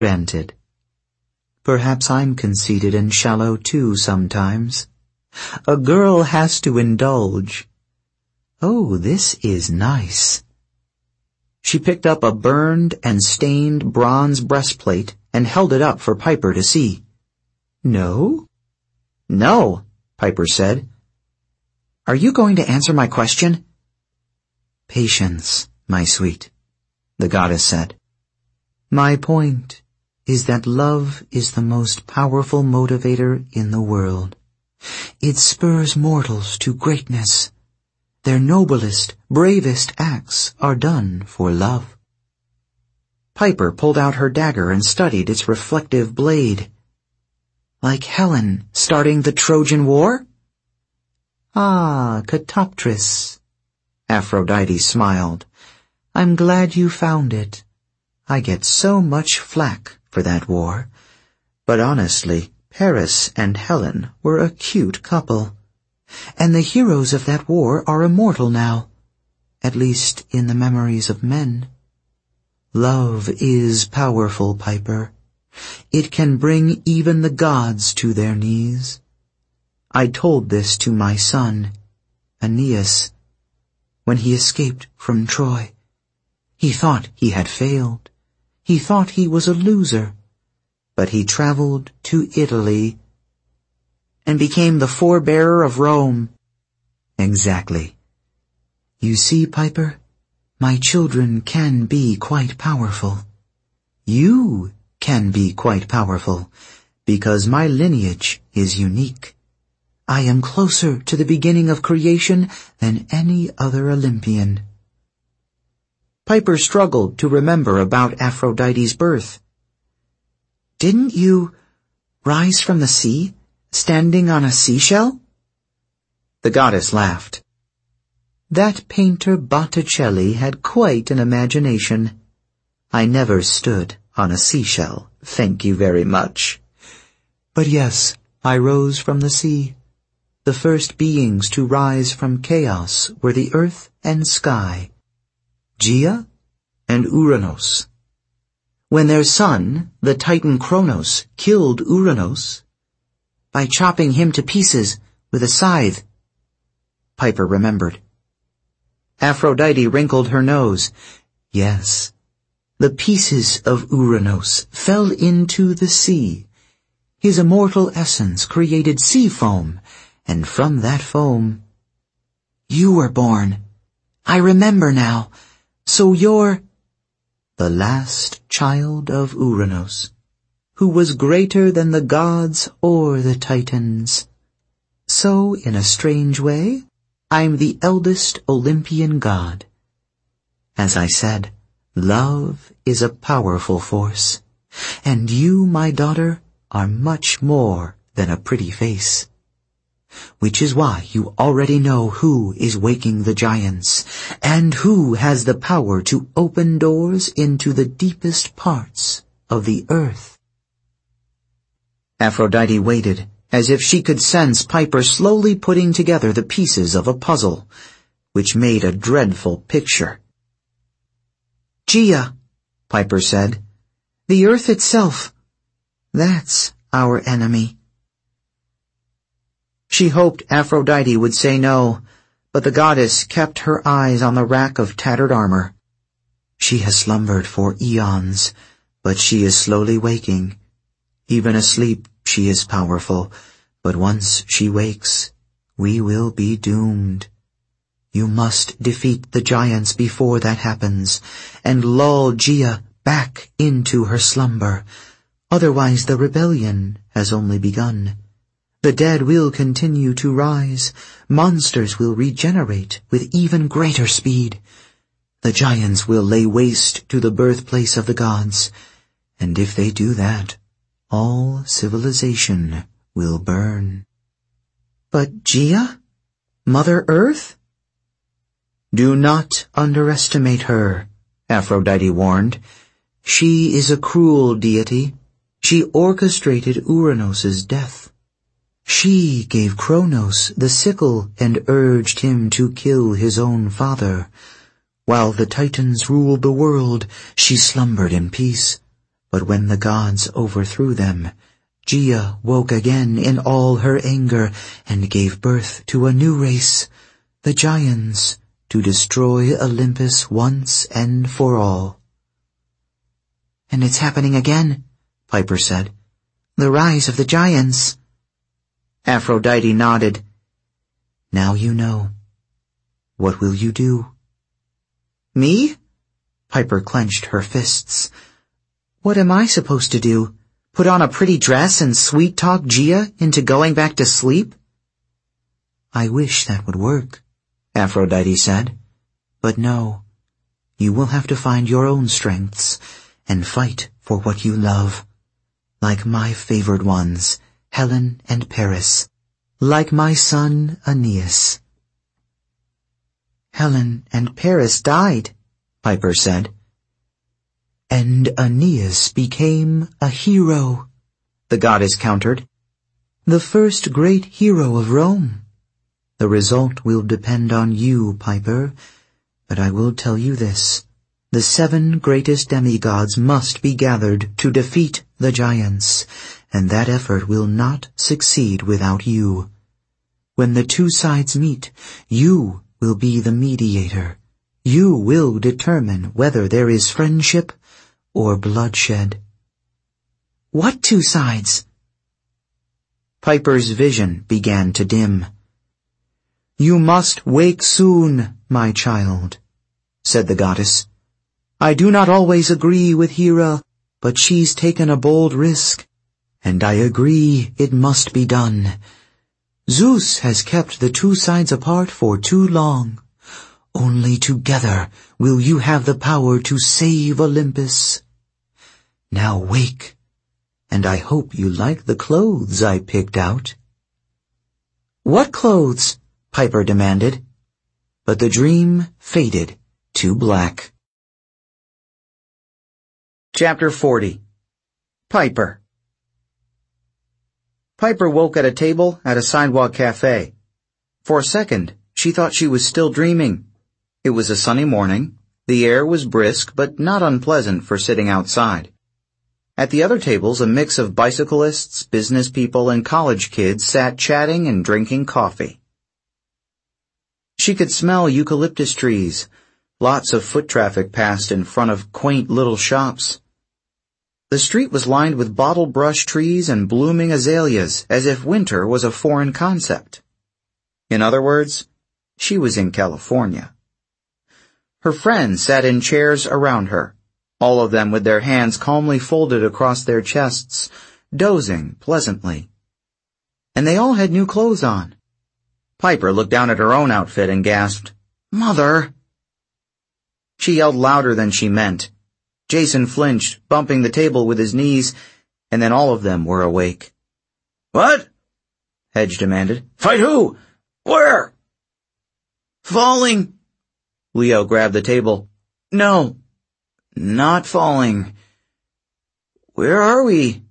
Granted. Perhaps I'm conceited and shallow too sometimes. A girl has to indulge. Oh, this is nice. She picked up a burned and stained bronze breastplate and held it up for Piper to see. No? No, Piper said. Are you going to answer my question? Patience, my sweet, the goddess said. My point is that love is the most powerful motivator in the world. It spurs mortals to greatness. Their noblest, bravest acts are done for love. Piper pulled out her dagger and studied its reflective blade. Like Helen starting the Trojan War? Ah, Katoptris. Aphrodite smiled. I'm glad you found it. I get so much flack for that war. But honestly, Paris and Helen were a cute couple. And the heroes of that war are immortal now, at least in the memories of men. Love is powerful, Piper. It can bring even the gods to their knees. I told this to my son, Aeneas, when he escaped from Troy. He thought he had failed. He thought he was a loser. But he traveled to Italy and became the forebearer of Rome. Exactly. You see, Piper, my children can be quite powerful. You can be quite powerful, because my lineage is unique. I am closer to the beginning of creation than any other Olympian. Piper struggled to remember about Aphrodite's birth. Didn't you rise from the sea, standing on a seashell? The goddess laughed. That painter Botticelli had quite an imagination. I never stood on a seashell, thank you very much. But yes, I rose from the sea. The first beings to rise from chaos were the earth and sky, Gaia and Uranos. When their son, the Titan Kronos, killed Uranos by chopping him to pieces with a scythe, Piper remembered. Aphrodite wrinkled her nose. Yes, the pieces of Uranos fell into the sea. His immortal essence created sea foam, and from that foam, you were born. I remember now. So you're the last child of Uranos, who was greater than the gods or the Titans. So, in a strange way, I'm the eldest Olympian god. As I said, love is a powerful force, and you, my daughter, are much more than a pretty face. Which is why you already know who is waking the giants, and who has the power to open doors into the deepest parts of the earth. Aphrodite waited, as if she could sense Piper slowly putting together the pieces of a puzzle, which made a dreadful picture. Gaia, Piper said, the earth itself. That's our enemy. She hoped Aphrodite would say no, but the goddess kept her eyes on the rack of tattered armor. She has slumbered for eons, but she is slowly waking. Even asleep, she is powerful, but once she wakes, we will be doomed. You must defeat the giants before that happens, and lull Gaia back into her slumber. Otherwise the rebellion has only begun. The dead will continue to rise. Monsters will regenerate with even greater speed. The giants will lay waste to the birthplace of the gods, and if they do that, all civilization will burn. But Gaia? Mother Earth? Do not underestimate her, Aphrodite warned. She is a cruel deity. She orchestrated Uranos' death. She gave Kronos the sickle and urged him to kill his own father. While the Titans ruled the world, she slumbered in peace. But when the gods overthrew them, Gaia woke again in all her anger and gave birth to a new race, the Giants, to destroy Olympus once and for all. "And it's happening again," Piper said. "The rise of the Giants." Aphrodite nodded. "Now you know. What will you do?" "Me?" Piper clenched her fists. "What am I supposed to do? Put on a pretty dress and sweet-talk Gaia into going back to sleep?" "I wish that would work," Aphrodite said. "But no, you will have to find your own strengths and fight for what you love, like my favored ones, Helen and Paris, like my son Aeneas." "Helen and Paris died," Piper said. "And Aeneas became a hero," the goddess countered. "The first great hero of Rome. The result will depend on you, Piper, but I will tell you this. The 7 greatest demigods must be gathered to defeat the giants, and that effort will not succeed without you. When the 2 sides meet, you will be the mediator. You will determine whether there is friendship or bloodshed." "What 2 sides?" Piper's vision began to dim. "You must wake soon, my child," said the goddess. "I do not always agree with Hera, but she's taken a bold risk, and I agree it must be done. Zeus has kept the 2 sides apart for too long. Only together will you have the power to save Olympus. Now wake, and I hope you like the clothes I picked out." "What clothes?" Piper demanded. But the dream faded to black. Chapter 40. Piper. Piper woke at a table at a sidewalk cafe. For a second, she thought she was still dreaming. It was a sunny morning. The air was brisk but not unpleasant for sitting outside. At the other tables, a mix of bicyclists, business people, and college kids sat chatting and drinking coffee. She could smell eucalyptus trees. Lots of foot traffic passed in front of quaint little shops. The street was lined with bottle brush trees and blooming azaleas, as if winter was a foreign concept. In other words, she was in California. Her friends sat in chairs around her, all of them with their hands calmly folded across their chests, dozing pleasantly. And they all had new clothes on. Piper looked down at her own outfit and gasped, "Mother!" She yelled louder than she meant. Jason flinched, bumping the table with his knees, and then all of them were awake. "What?" Hedge demanded. "Fight who? Where?" "Falling." Leo grabbed the table. "No, not falling. Where are we?"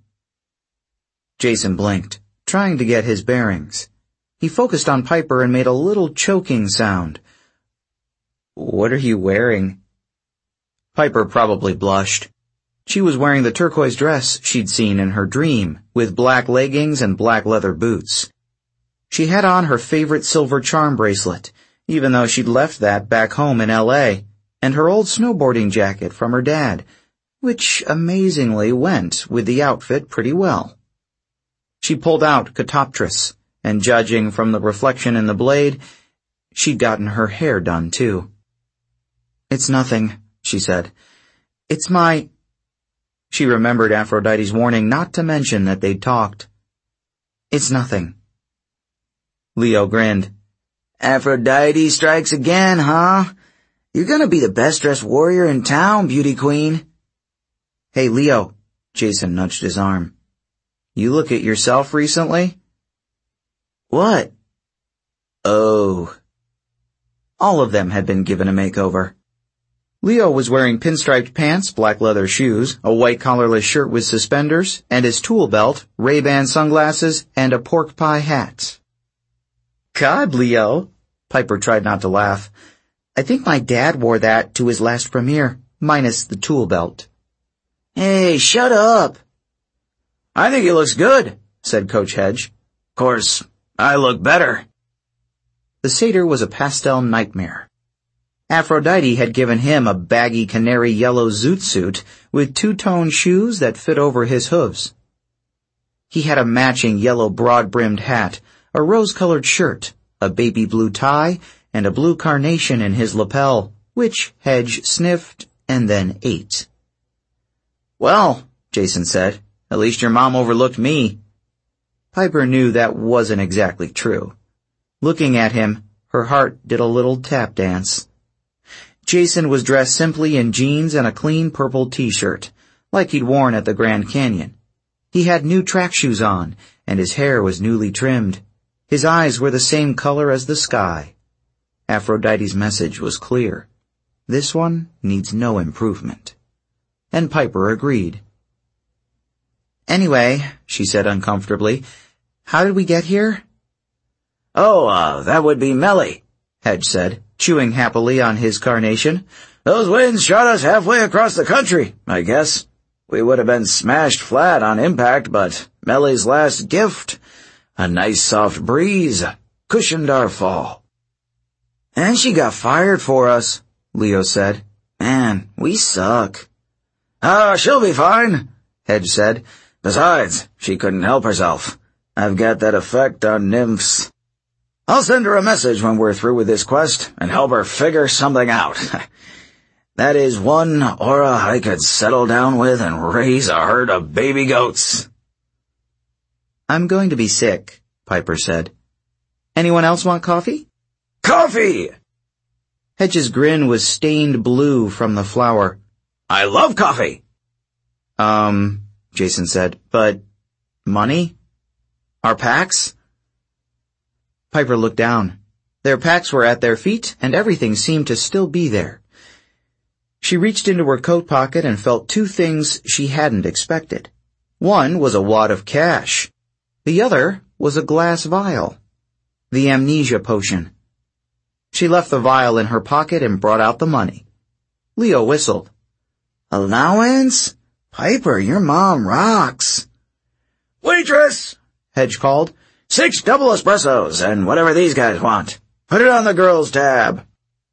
Jason blinked, trying to get his bearings. He focused on Piper and made a little choking sound. "What are you wearing?" Piper probably blushed. She was wearing the turquoise dress she'd seen in her dream, with black leggings and black leather boots. She had on her favorite silver charm bracelet, even though she'd left that back home in L.A., and her old snowboarding jacket from her dad, which amazingly went with the outfit pretty well. She pulled out Catoptris, and judging from the reflection in the blade, she'd gotten her hair done too. "It's nothing," she said. "It's my—" She remembered Aphrodite's warning not to mention that they'd talked. "It's nothing." Leo grinned. "Aphrodite strikes again, huh? You're gonna be the best-dressed warrior in town, beauty queen." "Hey, Leo," Jason nudged his arm. "You look at yourself recently?" "What?" "Oh." All of them had been given a makeover. Leo was wearing pinstriped pants, black leather shoes, a white collarless shirt with suspenders, and his tool belt, Ray-Ban sunglasses, and a pork pie hat. "God, Leo," Piper tried not to laugh. "I think my dad wore that to his last premiere, minus the tool belt." Hey, shut up. I think he looks good, said Coach Hedge. Course, I look better. The satyr was a pastel nightmare. Aphrodite had given him a baggy canary yellow zoot suit with two-tone shoes that fit over his hooves. He had a matching yellow broad-brimmed hat, a rose-colored shirt, a baby blue tie, and a blue carnation in his lapel, which Hedge sniffed and then ate. Well, Jason said, at least your mom overlooked me. Piper knew that wasn't exactly true. Looking at him, her heart did a little tap dance. Jason was dressed simply in jeans and a clean purple t-shirt, like he'd worn at the Grand Canyon. He had new track shoes on, and his hair was newly trimmed. His eyes were the same color as the sky. Aphrodite's message was clear. This one needs no improvement. And Piper agreed. Anyway, she said uncomfortably, how did we get here? Oh, that would be Melly, Hedge said, chewing happily on his carnation. Those winds shot us halfway across the country, I guess. We would have been smashed flat on impact, but Melly's last gift, a nice soft breeze, cushioned our fall. And she got fired for us, Leo said. Man, we suck. She'll be fine, Hedge said. Besides, she couldn't help herself. I've got that effect on nymphs. I'll send her a message when we're through with this quest and help her figure something out. That is one aura I could settle down with and raise a herd of baby goats. I'm going to be sick, Piper said. Anyone else want coffee? Coffee! Hedge's grin was stained blue from the flour. I love coffee. Jason said, but money? Our packs? Piper looked down. Their packs were at their feet, and everything seemed to still be there. She reached into her coat pocket and felt two things she hadn't expected. One was a wad of cash. The other was a glass vial. The amnesia potion. She left the vial in her pocket and brought out the money. Leo whistled. Allowance? Piper, your mom rocks. Waitress! Hedge called. 6 double espressos and whatever these guys want. Put it on the girls' tab.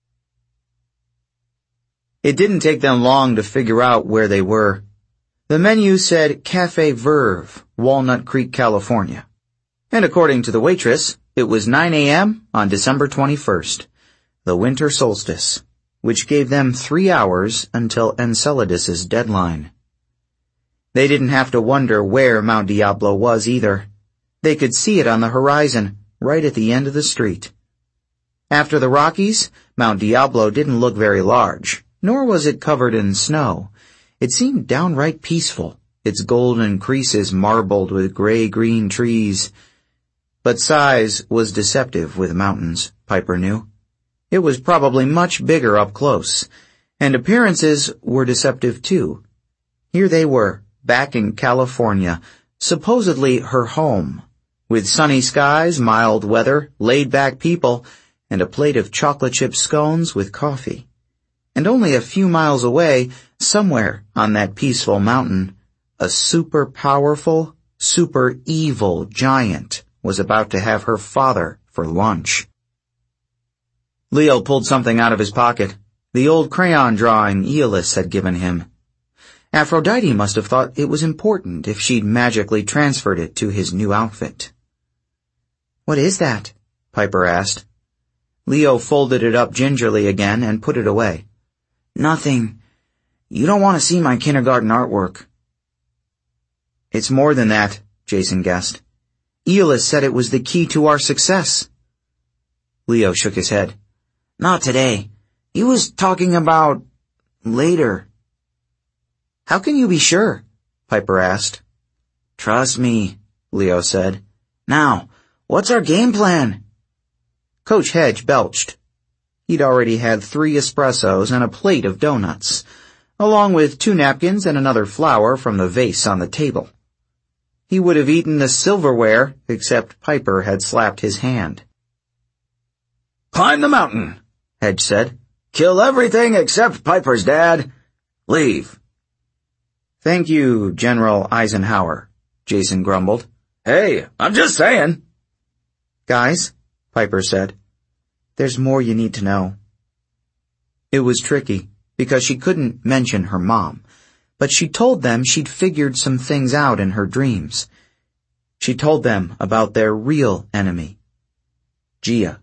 It didn't take them long to figure out where they were. The menu said Cafe Verve, Walnut Creek, California. And according to the waitress, it was 9 a.m. on December 21st, the winter solstice, which gave them 3 hours until Enceladus's deadline. They didn't have to wonder where Mount Diablo was either. They could see it on the horizon, right at the end of the street. After the Rockies, Mount Diablo didn't look very large, nor was it covered in snow. It seemed downright peaceful, its golden creases marbled with gray-green trees. But size was deceptive with mountains, Piper knew. It was probably much bigger up close, and appearances were deceptive too. Here they were, back in California, supposedly her home, with sunny skies, mild weather, laid-back people, and a plate of chocolate-chip scones with coffee. And only a few miles away, somewhere on that peaceful mountain, a super-powerful, super-evil giant was about to have her father for lunch. Leo pulled something out of his pocket, the old crayon drawing Aeolus had given him. Aphrodite must have thought it was important if she'd magically transferred it to his new outfit. "What is that?" Piper asked. Leo folded it up gingerly again and put it away. Nothing. You don't want to see my kindergarten artwork. It's more than that, Jason guessed. Aeolus said it was the key to our success. Leo shook his head. Not today. He was talking about later. How can you be sure? Piper asked. Trust me, Leo said. Now, what's our game plan? Coach Hedge belched. He'd already had 3 espressos and a plate of donuts, along with 2 napkins and another flower from the vase on the table. He would have eaten the silverware, except Piper had slapped his hand. Climb the mountain, Hedge said. Kill everything except Piper's dad. Leave. Thank you, General Eisenhower, Jason grumbled. Hey, I'm just saying. Guys, Piper said, there's more you need to know. It was tricky, because she couldn't mention her mom, but she told them she'd figured some things out in her dreams. She told them about their real enemy, Gia.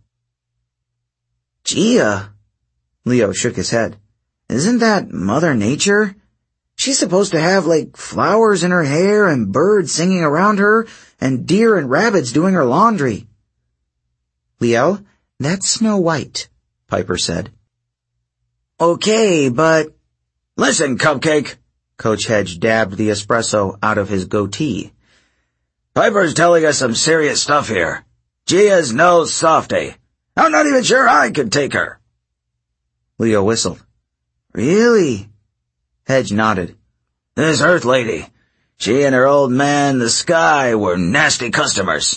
Gia? Leo shook his head. Isn't that Mother Nature? She's supposed to have, flowers in her hair and birds singing around her and deer and rabbits doing her laundry. Leo, that's Snow White, Piper said. Okay, but... Listen, Cupcake. Coach Hedge dabbed the espresso out of his goatee. Piper's telling us some serious stuff here. Gia's no softy. I'm not even sure I could take her. Leo whistled. Really? Hedge nodded. This Earth lady, she and her old man, the Sky, were nasty customers.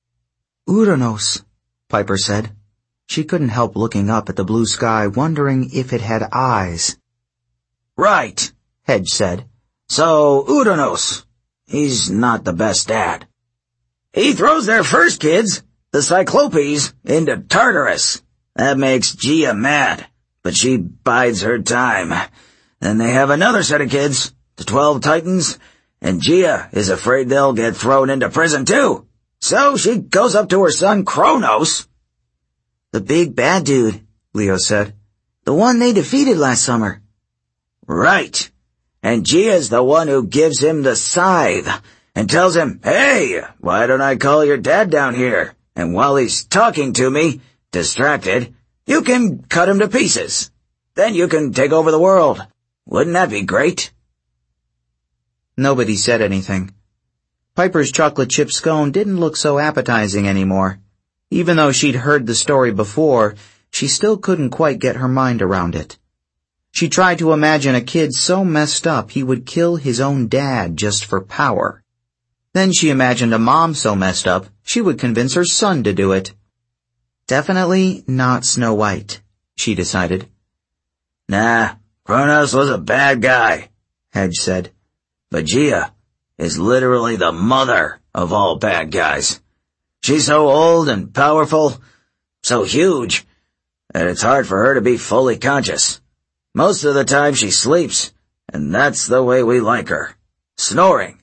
Uranus, Piper said. She couldn't help looking up at the blue sky, wondering if it had eyes. Right, Hedge said. So, Uranus, he's not the best dad. He throws their first kids, the Cyclopes, into Tartarus. That makes Gia mad, but she bides her time. Then they have another set of kids, the 12 Titans, and Gia is afraid they'll get thrown into prison too. So she goes up to her son Kronos. The big bad dude, Leo said. The one they defeated last summer. Right. And Gia's the one who gives him the scythe and tells him, hey, why don't I call your dad down here? And while he's talking to me, distracted, you can cut him to pieces. Then you can take over the world. Wouldn't that be great? Nobody said anything. Piper's chocolate chip scone didn't look so appetizing anymore. Even though she'd heard the story before, she still couldn't quite get her mind around it. She tried to imagine a kid so messed up he would kill his own dad just for power. Then she imagined a mom so messed up she would convince her son to do it. Definitely not Snow White, she decided. Nah, Kronos was a bad guy, Hedge said. But Gia is literally the mother of all bad guys. She's so old and powerful, so huge, that it's hard for her to be fully conscious. Most of the time she sleeps, and that's the way we like her. Snoring.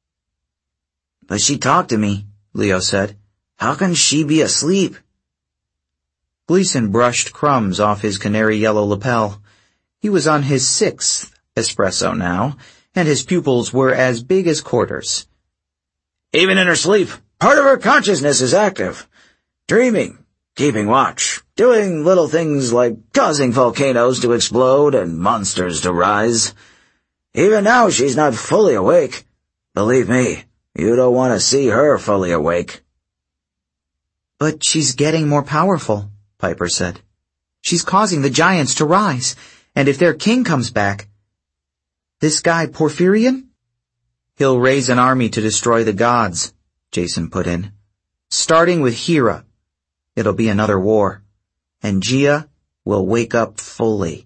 But she talked to me, Leo said. How can she be asleep? Gleason brushed crumbs off his canary yellow lapel. He was on his 6th espresso now, and his pupils were as big as quarters. Even in her sleep, part of her consciousness is active. Dreaming, keeping watch, doing little things like causing volcanoes to explode and monsters to rise. Even now she's not fully awake. Believe me, you don't want to see her fully awake. But she's getting more powerful, Piper said. She's causing the giants to rise, and if their king comes back... This guy Porphyrion? He'll raise an army to destroy the gods, Jason put in. Starting with Hera. It'll be another war. And Gia will wake up fully.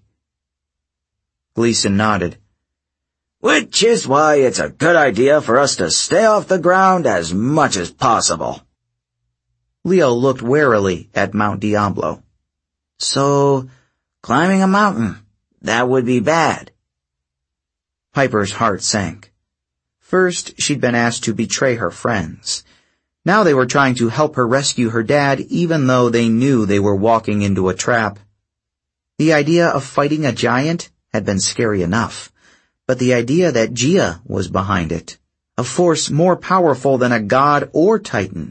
Gleason nodded. Which is why it's a good idea for us to stay off the ground as much as possible. Leo looked warily at Mount Diablo. So, climbing a mountain, that would be bad. Piper's heart sank. First, she'd been asked to betray her friends. Now they were trying to help her rescue her dad, even though they knew they were walking into a trap. The idea of fighting a giant had been scary enough, but the idea that Gia was behind it, a force more powerful than a god or titan.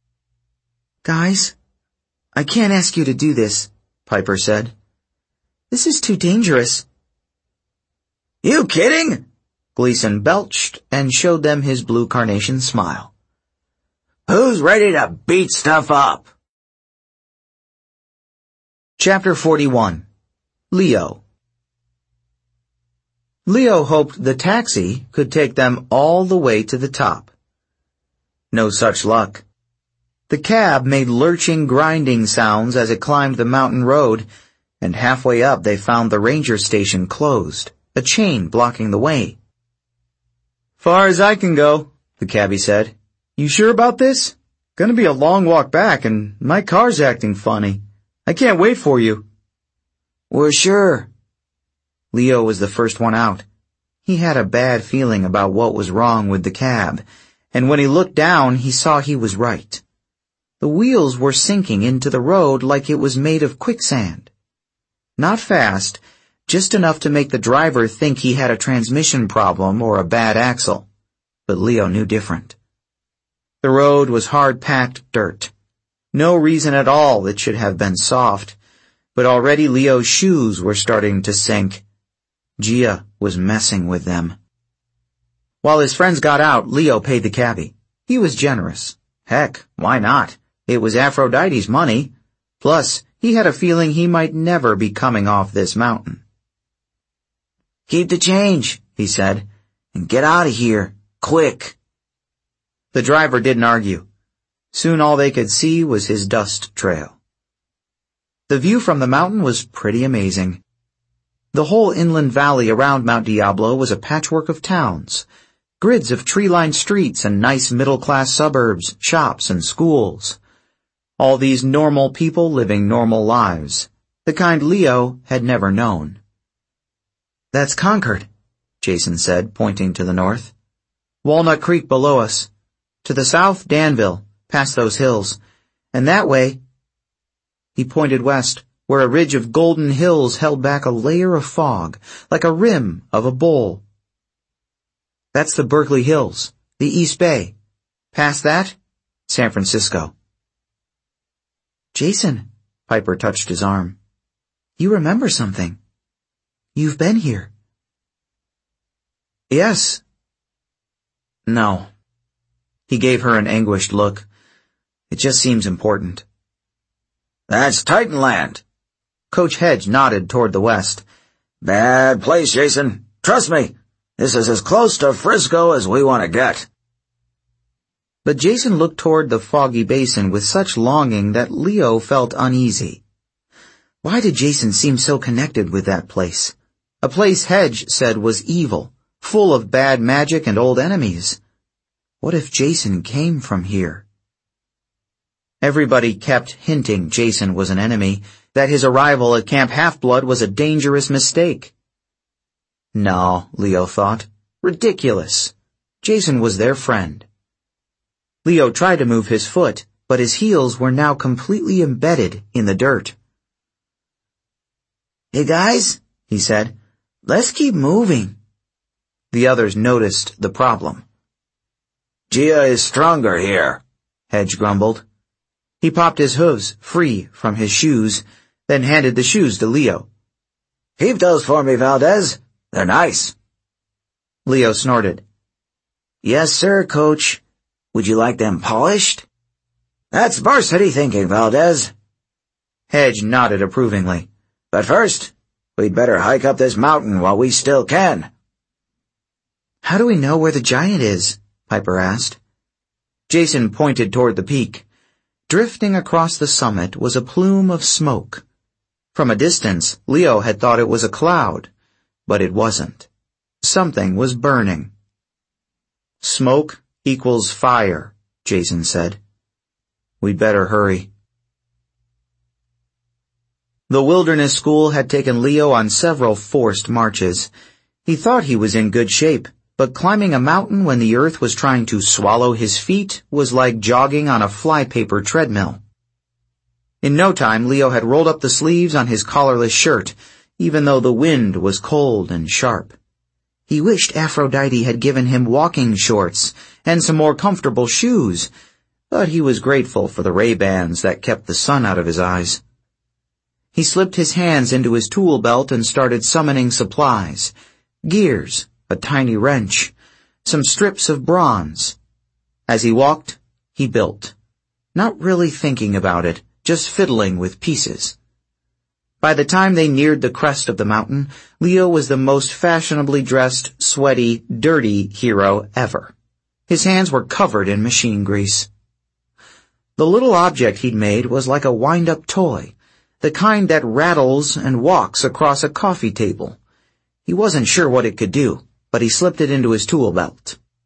Guys, I can't ask you to do this, Piper said. This is too dangerous. You kidding? Gleason belched and showed them his blue carnation smile. Who's ready to beat stuff up? Chapter 41. Leo. Leo hoped the taxi could take them all the way to the top. No such luck. The cab made lurching, grinding sounds as it climbed the mountain road, and halfway up they found the ranger station closed, a chain blocking the way. Far as I can go, the cabbie said. You sure about this? Gonna be a long walk back, and my car's acting funny. I can't wait for you. We're sure. Leo was the first one out. He had a bad feeling about what was wrong with the cab, and when he looked down, he saw he was right. The wheels were sinking into the road like it was made of quicksand. Not fast, just enough to make the driver think he had a transmission problem or a bad axle. But Leo knew different. The road was hard-packed dirt. No reason at all it should have been soft, but already Leo's shoes were starting to sink. Gia was messing with them. While his friends got out, Leo paid the cabbie. He was generous. Heck, why not? It was Aphrodite's money. Plus, he had a feeling he might never be coming off this mountain. Keep the change, he said, and get out of here, quick. The driver didn't argue. Soon all they could see was his dust trail. The view from the mountain was pretty amazing. The whole inland valley around Mount Diablo was a patchwork of towns, grids of tree-lined streets and nice middle-class suburbs, shops and schools. All these normal people living normal lives, the kind Leo had never known. That's Concord, Jason said, pointing to the north. Walnut Creek below us. To the south, Danville, past those hills. And that way, he pointed west, where a ridge of golden hills held back a layer of fog, like a rim of a bowl. That's the Berkeley Hills, the East Bay. Past that, San Francisco. Jason, Piper touched his arm. You remember something. You've been here. Yes. No. He gave her an anguished look. It just seems important. That's Titanland. Coach Hedge nodded toward the west. Bad place, Jason. Trust me, this is as close to Frisco as we want to get. But Jason looked toward the foggy basin with such longing that Leo felt uneasy. Why did Jason seem so connected with that place? A place Hedge said was evil, full of bad magic and old enemies. What if Jason came from here? Everybody kept hinting Jason was an enemy, that his arrival at Camp Half-Blood was a dangerous mistake. No, Leo thought. Ridiculous. Jason was their friend. Leo tried to move his foot, but his heels were now completely embedded in the dirt. Hey guys, he said, let's keep moving. The others noticed the problem. Gia is stronger here, Hedge grumbled. He popped his hooves free from his shoes, then handed the shoes to Leo. Keep those for me, Valdez. They're nice. Leo snorted. Yes, sir, Coach. Would you like them polished? That's varsity thinking, Valdez. Hedge nodded approvingly. But first, we'd better hike up this mountain while we still can. How do we know where the giant is? Piper asked. Jason pointed toward the peak. Drifting across the summit was a plume of smoke. From a distance, Leo had thought it was a cloud, but it wasn't. Something was burning. Smoke equals fire, Jason said. We'd better hurry. The wilderness school had taken Leo on several forced marches. He thought he was in good shape, but climbing a mountain when the earth was trying to swallow his feet was like jogging on a flypaper treadmill. In no time, Leo had rolled up the sleeves on his collarless shirt, even though the wind was cold and sharp. He wished Aphrodite had given him walking shorts and some more comfortable shoes, but he was grateful for the Ray-Bans that kept the sun out of his eyes. He slipped his hands into his tool belt and started summoning supplies. Gears, a tiny wrench, some strips of bronze. As he walked, he built. Not really thinking about it, just fiddling with pieces. By the time they neared the crest of the mountain, Leo was the most fashionably dressed, sweaty, dirty hero ever. His hands were covered in machine grease. The little object he'd made was like a wind-up toy, the kind that rattles and walks across a coffee table. He wasn't sure what it could do, but he slipped it into his tool belt.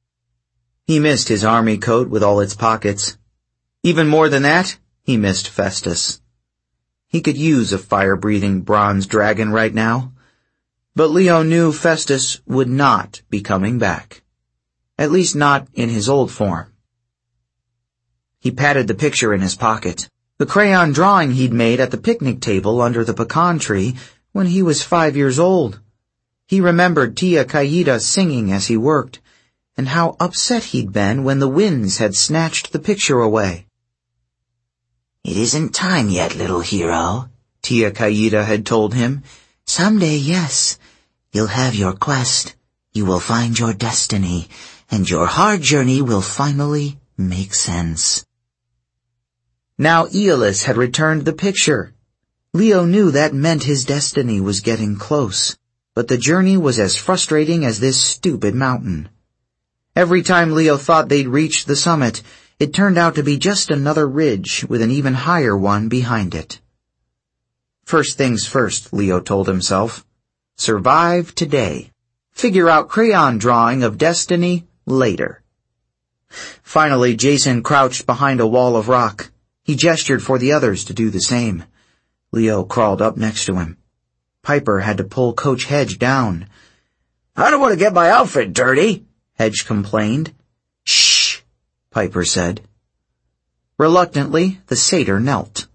He missed his army coat with all its pockets. Even more than that, he missed Festus. He could use a fire-breathing bronze dragon right now. But Leo knew Festus would not be coming back. At least not in his old form. He patted the picture in his pocket, the crayon drawing he'd made at the picnic table under the pecan tree when he was 5 years old. He remembered Tia Caída singing as he worked, and how upset he'd been when the winds had snatched the picture away. "It isn't time yet, little hero," Tia Caída had told him. "Someday, yes, you'll have your quest, you will find your destiny, and your hard journey will finally make sense." Now Aeolus had returned the picture. Leo knew that meant his destiny was getting close, but the journey was as frustrating as this stupid mountain. Every time Leo thought they'd reached the summit, it turned out to be just another ridge with an even higher one behind it. First things first, Leo told himself. Survive today. Figure out crayon drawing of destiny later. Finally, Jason crouched behind a wall of rock. He gestured for the others to do the same. Leo crawled up next to him. Piper had to pull Coach Hedge down. "I don't want to get my outfit dirty," Hedge complained. "Shh," Piper said. Reluctantly, the satyr knelt.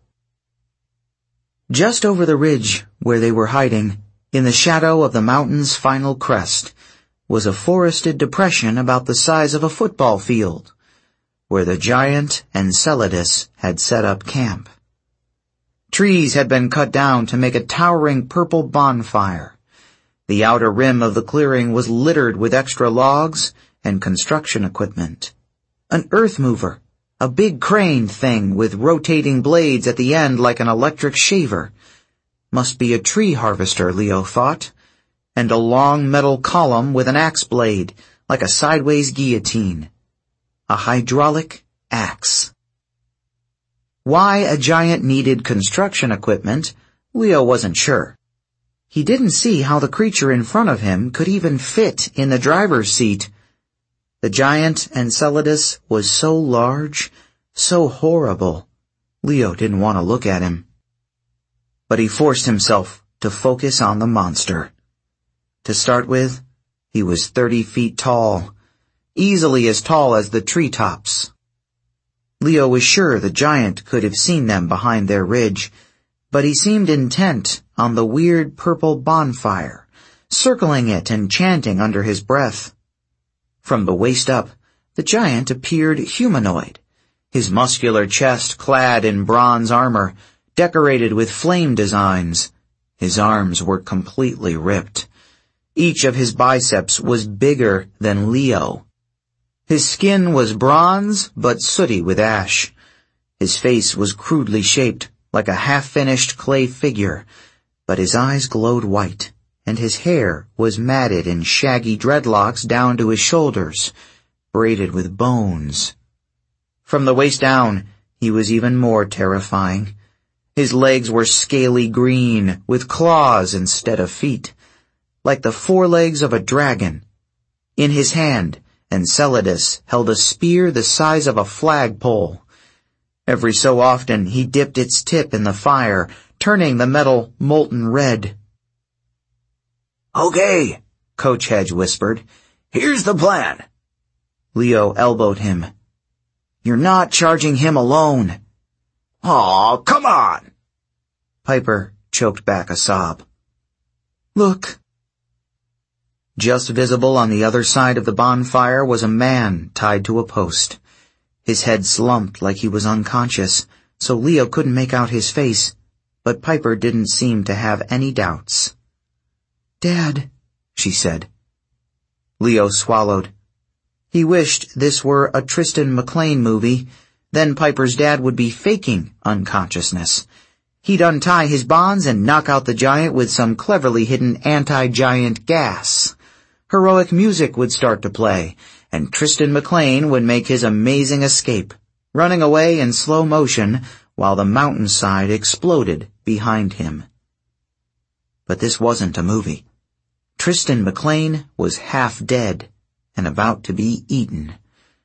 Just over the ridge where they were hiding, in the shadow of the mountain's final crest, was a forested depression about the size of a football field, where the giant Enceladus had set up camp. Trees had been cut down to make a towering purple bonfire. The outer rim of the clearing was littered with extra logs and construction equipment. An earth mover, a big crane thing with rotating blades at the end like an electric shaver. Must be a tree harvester, Leo thought. And a long metal column with an axe blade, like a sideways guillotine. A hydraulic axe. Why a giant needed construction equipment, Leo wasn't sure. He didn't see how the creature in front of him could even fit in the driver's seat. The giant Enceladus was so large, so horrible. Leo didn't want to look at him. But he forced himself to focus on the monster. To start with, he was 30 feet tall, easily as tall as the treetops. Leo was sure the giant could have seen them behind their ridge, but he seemed intent on the weird purple bonfire, circling it and chanting under his breath. From the waist up, the giant appeared humanoid, his muscular chest clad in bronze armor, decorated with flame designs. His arms were completely ripped. Each of his biceps was bigger than Leo. His skin was bronze, but sooty with ash. His face was crudely shaped, like a half-finished clay figure, but his eyes glowed white, and his hair was matted in shaggy dreadlocks down to his shoulders, braided with bones. From the waist down, he was even more terrifying. His legs were scaly green, with claws instead of feet, like the forelegs of a dragon. In his hand, Enceladus held a spear the size of a flagpole. Every so often he dipped its tip in the fire, turning the metal molten red. "Okay," Coach Hedge whispered. "Here's the plan." Leo elbowed him. "You're not charging him alone." "Aw, come on." Piper choked back a sob. "Look." Just visible on the other side of the bonfire was a man tied to a post. His head slumped like he was unconscious, so Leo couldn't make out his face, but Piper didn't seem to have any doubts. "Dad," she said. Leo swallowed. He wished this were a Tristan McLean movie. Then Piper's dad would be faking unconsciousness. He'd untie his bonds and knock out the giant with some cleverly hidden anti-giant gas. Heroic music would start to play, and Tristan McLean would make his amazing escape, running away in slow motion while the mountainside exploded behind him. But this wasn't a movie. Tristan McLean was half dead and about to be eaten.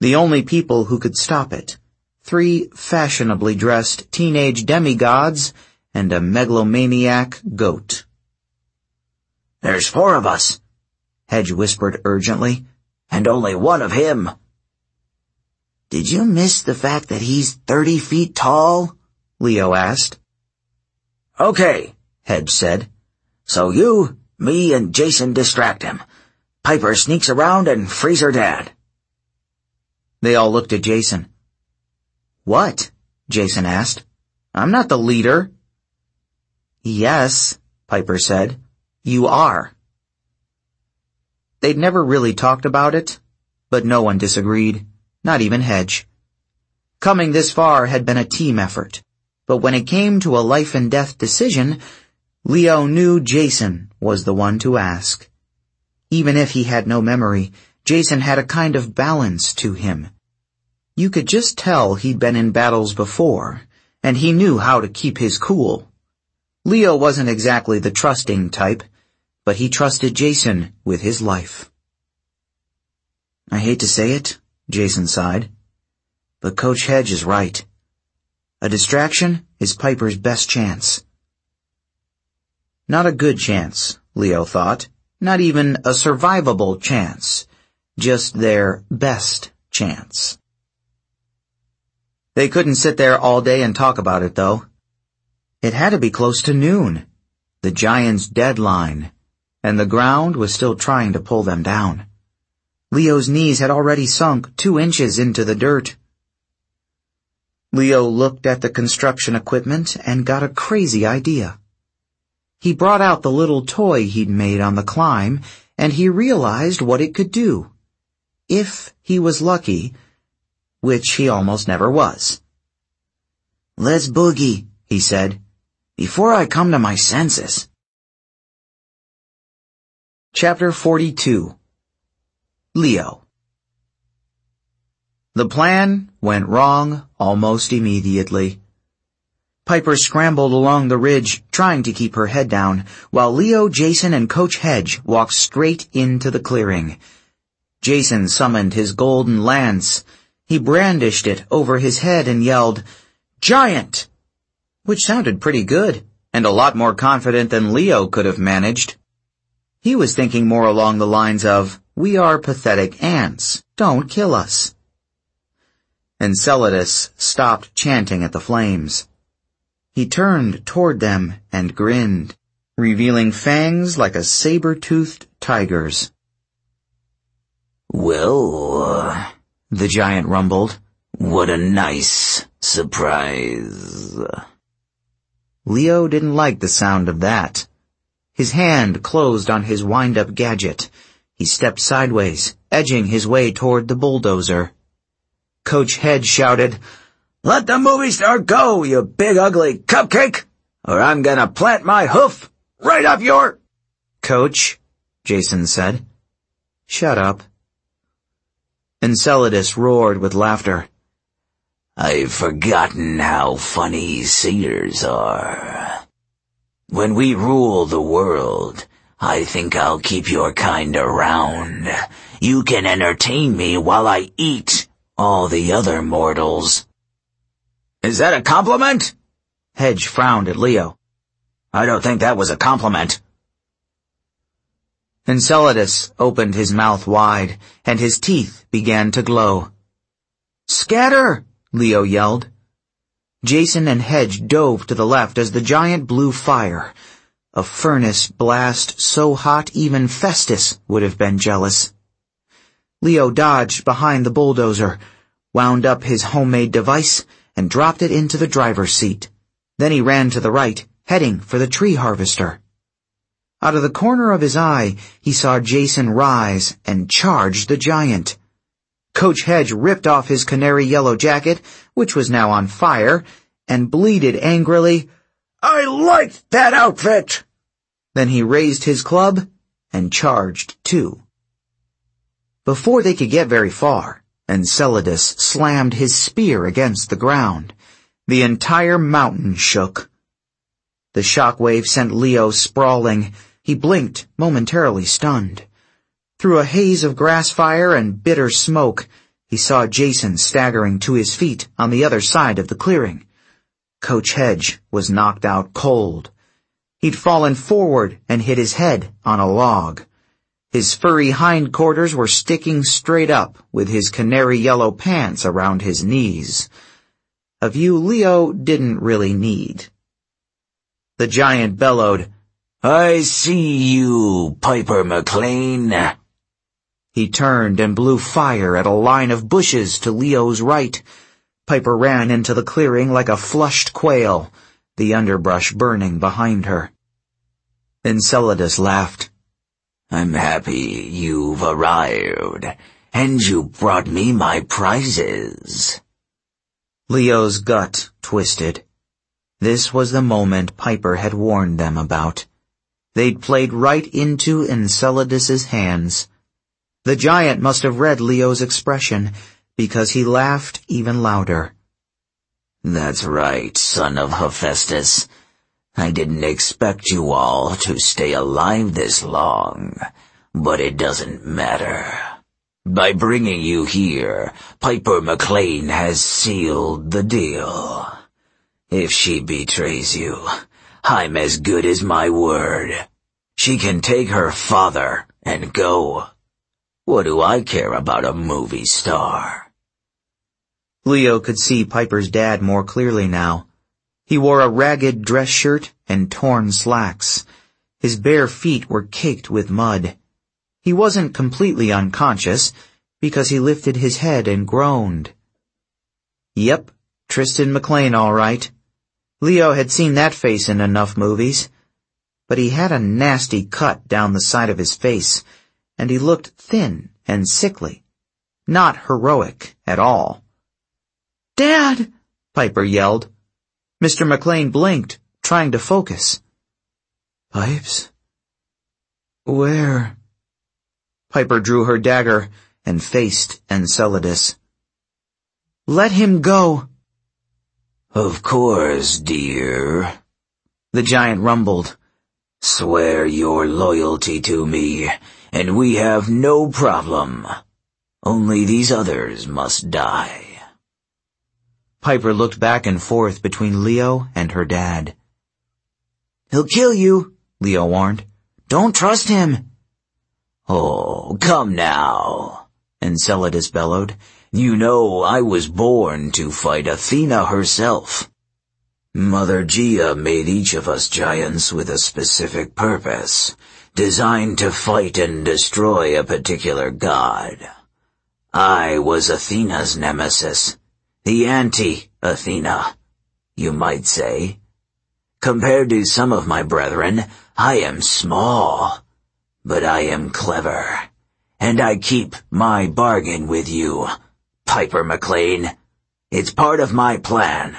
The only people who could stop it, 3 fashionably dressed teenage demigods and a megalomaniac goat. "There's 4 of us," Hedge whispered urgently, "and only 1 of him." "Did you miss the fact that he's 30 feet tall?" Leo asked. "Okay," Hedge said. "So you, me, and Jason distract him. Piper sneaks around and frees her dad." They all looked at Jason. "What?" Jason asked. "I'm not the leader." "Yes," Piper said. "You are." They'd never really talked about it, but no one disagreed, not even Hedge. Coming this far had been a team effort, but when it came to a life-and-death decision, Leo knew Jason was the one to ask. Even if he had no memory, Jason had a kind of balance to him. You could just tell he'd been in battles before, and he knew how to keep his cool. Leo wasn't exactly the trusting type, but he trusted Jason with his life. "I hate to say it," Jason sighed, "but Coach Hedge is right. A distraction is Piper's best chance." Not a good chance, Leo thought. Not even a survivable chance. Just their best chance. They couldn't sit there all day and talk about it, though. It had to be close to noon, the Giants' deadline, and the ground was still trying to pull them down. Leo's knees had already sunk 2 inches into the dirt. Leo looked at the construction equipment and got a crazy idea. He brought out the little toy he'd made on the climb, and he realized what it could do. If he was lucky, which he almost never was. "Let's boogie," he said, "before I come to my senses." Chapter 42. Leo. The plan went wrong almost immediately. Piper scrambled along the ridge, trying to keep her head down, while Leo, Jason, and Coach Hedge walked straight into the clearing. Jason summoned his golden lance. He brandished it over his head and yelled, "Giant!" which sounded pretty good, and a lot more confident than Leo could have managed. He was thinking more along the lines of, "We are pathetic ants. Don't kill us." Enceladus stopped chanting at the flames. He turned toward them and grinned, revealing fangs like a saber-toothed tiger's. "Well," the giant rumbled, "what a nice surprise." Leo didn't like the sound of that. His hand closed on his wind-up gadget. He stepped sideways, edging his way toward the bulldozer. Coach Hedge shouted, "Let the movie star go, you big ugly cupcake, or I'm gonna plant my hoof right up your—" "Coach," Jason said. "Shut up." Enceladus roared with laughter. "I've forgotten how funny satyrs are. When we rule the world, I think I'll keep your kind around. You can entertain me while I eat all the other mortals." "Is that a compliment?" Hedge frowned at Leo. "I don't think that was a compliment." Enceladus opened his mouth wide, and his teeth began to glow. "Scatter!" Leo yelled. Jason and Hedge dove to the left as the giant blew fire. A furnace blast so hot even Festus would have been jealous. Leo dodged behind the bulldozer, wound up his homemade device, and dropped it into the driver's seat. Then he ran to the right, heading for the tree harvester. Out of the corner of his eye, he saw Jason rise and charge the giant. Coach Hedge ripped off his canary yellow jacket, which was now on fire, and bleated angrily, "I liked that outfit!" Then he raised his club and charged too. Before they could get very far, Enceladus slammed his spear against the ground. The entire mountain shook. The shockwave sent Leo sprawling. He blinked, momentarily stunned. Through a haze of grass fire and bitter smoke, He saw Jason staggering to his feet on the other side of the clearing. Coach Hedge was knocked out cold. He'd fallen forward and hit his head on a log. His furry hindquarters were sticking straight up with his canary yellow pants around his knees. A view Leo didn't really need. The giant bellowed, "I see you, Piper McLean." He turned and blew fire at a line of bushes to Leo's right. Piper ran into the clearing like a flushed quail, the underbrush burning behind her. Enceladus laughed. "I'm happy you've arrived, and you brought me my prizes." Leo's gut twisted. This was the moment Piper had warned them about. They'd played right into Enceladus's hands. The giant must have read Leo's expression, because he laughed even louder. "That's right, son of Hephaestus. I didn't expect you all to stay alive this long, but it doesn't matter. By bringing you here, Piper McLean has sealed the deal. If she betrays you, I'm as good as my word. She can take her father and go. What do I care about a movie star?" Leo could see Piper's dad more clearly now. He wore a ragged dress shirt and torn slacks. His bare feet were caked with mud. He wasn't completely unconscious, because he lifted his head and groaned. Yep, Tristan McLean all right. Leo had seen that face in enough movies. But he had a nasty cut down the side of his face, and he looked thin and sickly. Not heroic at all. "Dad!" Piper yelled. Mr. McLean blinked, trying to focus. "Pipes? Where?" Piper drew her dagger and faced Enceladus. "Let him go." "Of course, dear," the giant rumbled. "Swear your loyalty to me, and we have no problem. Only these others must die." Piper looked back and forth between Leo and her dad. "He'll kill you," Leo warned. "Don't trust him." "Oh, come now," Enceladus bellowed. "You know I was born to fight Athena herself. Mother Gaia made each of us giants with a specific purpose, designed to fight and destroy a particular god. I was Athena's nemesis, the anti-Athena, you might say. Compared to some of my brethren, I am small, but I am clever, and I keep my bargain with you, Piper McLean. It's part of my plan."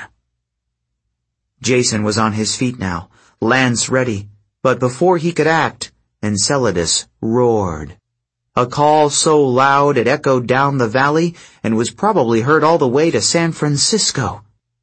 Jason was on his feet now, lance ready, but before he could act, Enceladus roared. A call so loud it echoed down the valley and was probably heard all the way to San Francisco.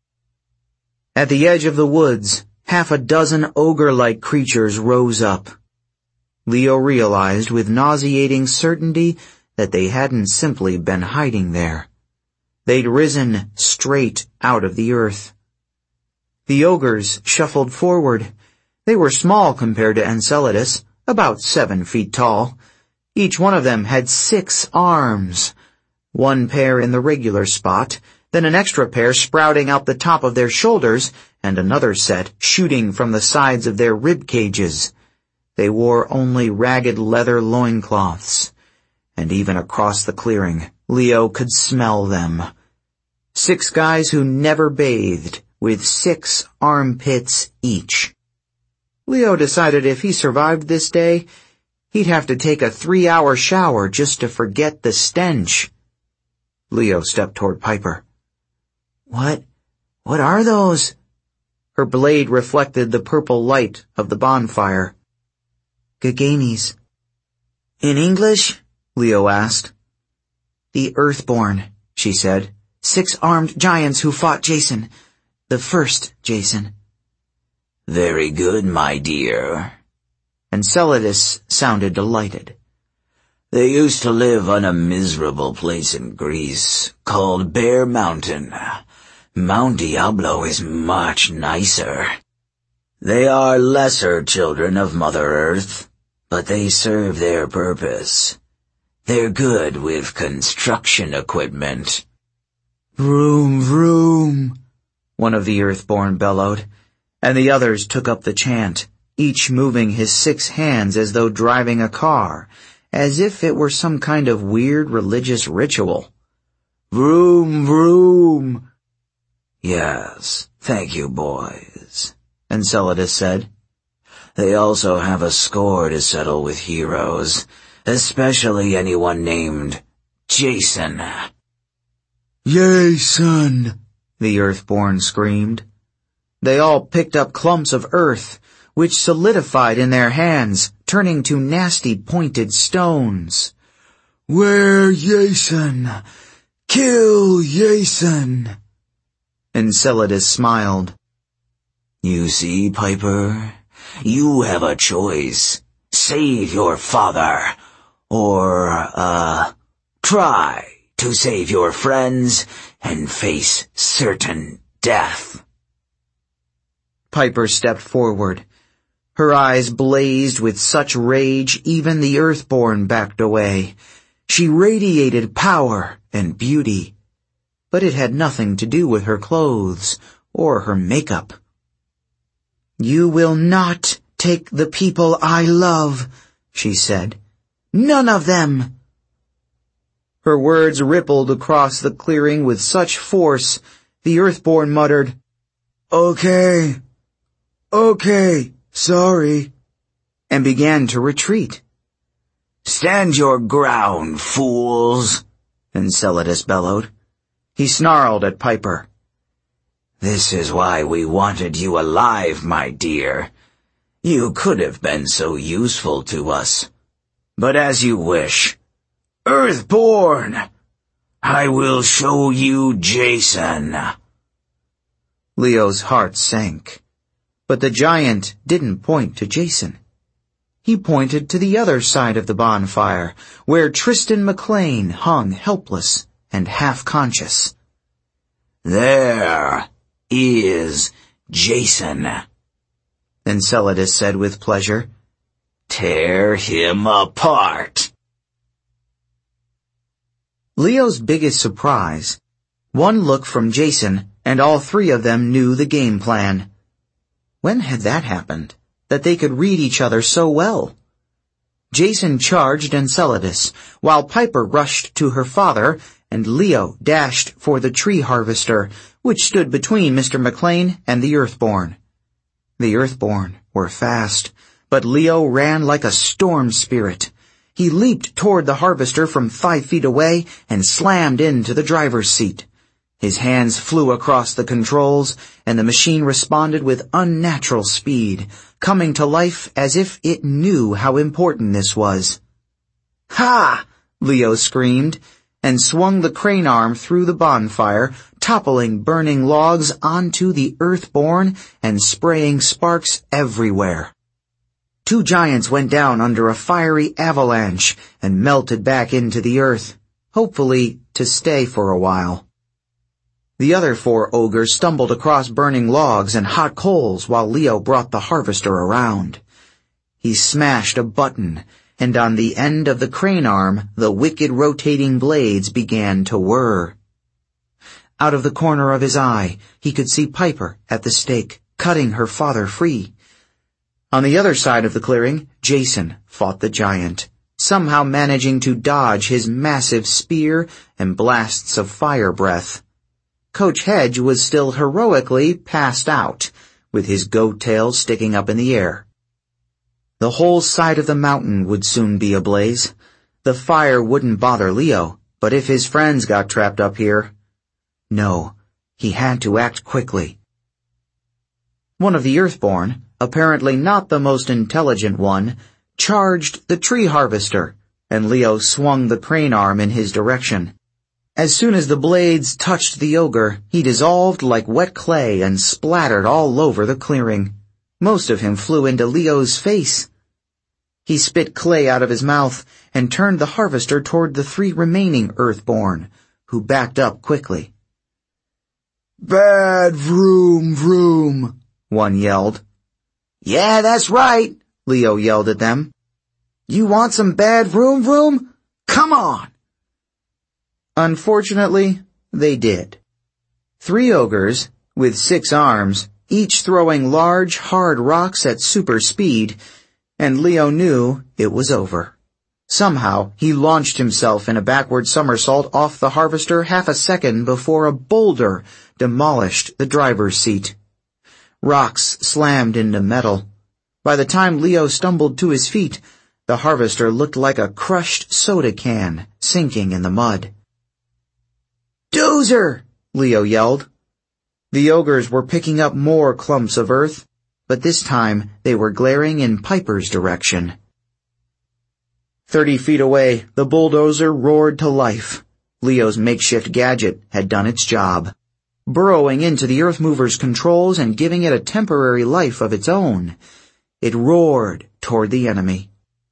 At the edge of the woods, half a dozen ogre-like creatures rose up. Leo realized with nauseating certainty that they hadn't simply been hiding there. They'd risen straight out of the earth. The ogres shuffled forward. They were small compared to Enceladus, about 7 feet tall. Each one of them had 6 arms. 1 pair in the regular spot, then an extra pair sprouting out the top of their shoulders, and another set shooting from the sides of their rib cages. They wore only ragged leather loincloths. And even across the clearing, Leo could smell them. 6 guys who never bathed, with 6 armpits each. Leo decided if he survived this day, he'd have to take a 3-hour shower just to forget the stench. Leo stepped toward Piper. What are those?" Her blade reflected the purple light of the bonfire. "Gaganes." "In English?" Leo asked. "The Earthborn," she said. 6 armed giants who fought Jason. The first Jason." "Very good, my dear." Enceladus sounded delighted. They used to live on a miserable place in Greece called Bear Mountain. Mount Diablo is much nicer. They are lesser children of Mother Earth, but they serve their purpose. They're good with construction equipment." "Vroom, vroom," one of the Earthborn bellowed, and the others took up the chant, each moving his 6 hands as though driving a car, as if it were some kind of weird religious ritual. "Vroom, vroom." "Yes, thank you, boys," Enceladus said. "They also have a score to settle with heroes, especially anyone named Jason." "Jason!" the Earthborn screamed. They all picked up clumps of earth, which solidified in their hands, turning to nasty pointed stones. "Where Jason? Kill Jason!" Enceladus smiled. "You see, Piper, you have a choice. Save your father, or, try to save your friends and face certain death." Piper stepped forward. Her eyes blazed with such rage even the Earthborn backed away. She radiated power and beauty, but it had nothing to do with her clothes or her makeup. "You will not take the people I love," she said. "None of them." Her words rippled across the clearing with such force, the Earthborn muttered, "Okay, sorry," and began to retreat. "Stand your ground, fools," Enceladus bellowed. He snarled at Piper. "This is why we wanted you alive, my dear. You could have been so useful to us. But as you wish. Earthborn! I will show you Jason." Leo's heart sank. But the giant didn't point to Jason. He pointed to the other side of the bonfire, where Tristan McLean hung helpless and half-conscious. "There is Jason," Enceladus said with pleasure. "Tear him apart." Leo's biggest surprise. One look from Jason, and all 3 of them knew the game plan. When had that happened, that they could read each other so well? Jason charged Enceladus, while Piper rushed to her father, and Leo dashed for the tree harvester, which stood between Mr. McLean and the Earthborn. The Earthborn were fast, but Leo ran like a storm spirit. He leaped toward the harvester from 5 feet away and slammed into the driver's seat. His hands flew across the controls, and the machine responded with unnatural speed, coming to life as if it knew how important this was. "Ha!" Leo screamed, and swung the crane arm through the bonfire, toppling burning logs onto the Earthborn and spraying sparks everywhere. 2 giants went down under a fiery avalanche and melted back into the earth, hopefully to stay for a while. The other 4 ogres stumbled across burning logs and hot coals while Leo brought the harvester around. He smashed a button, and on the end of the crane arm, the wicked rotating blades began to whir. Out of the corner of his eye, he could see Piper at the stake, cutting her father free. On the other side of the clearing, Jason fought the giant, somehow managing to dodge his massive spear and blasts of fire breath. Coach Hedge was still heroically passed out, with his goat tail sticking up in the air. The whole side of the mountain would soon be ablaze. The fire wouldn't bother Leo, but if his friends got trapped up here... No, he had to act quickly. One of the Earthborn, apparently not the most intelligent one, charged the tree harvester, and Leo swung the crane arm in his direction. As soon as the blades touched the ogre, he dissolved like wet clay and splattered all over the clearing. Most of him flew into Leo's face. He spit clay out of his mouth and turned the harvester toward the 3 remaining Earthborn, who backed up quickly. "Bad vroom vroom," one yelled. "Yeah, that's right," Leo yelled at them. "You want some bad vroom vroom? Come on!" Unfortunately, they did. 3 ogres, with 6 arms, each throwing large, hard rocks at super speed, and Leo knew it was over. Somehow, he launched himself in a backward somersault off the harvester half a second before a boulder demolished the driver's seat. Rocks slammed into metal. By the time Leo stumbled to his feet, the harvester looked like a crushed soda can sinking in the mud. "Dozer!" Leo yelled. The ogres were picking up more clumps of earth, but this time they were glaring in Piper's direction. 30 feet away, the bulldozer roared to life. Leo's makeshift gadget had done its job, burrowing into the earth mover's controls and giving it a temporary life of its own. It roared toward the enemy.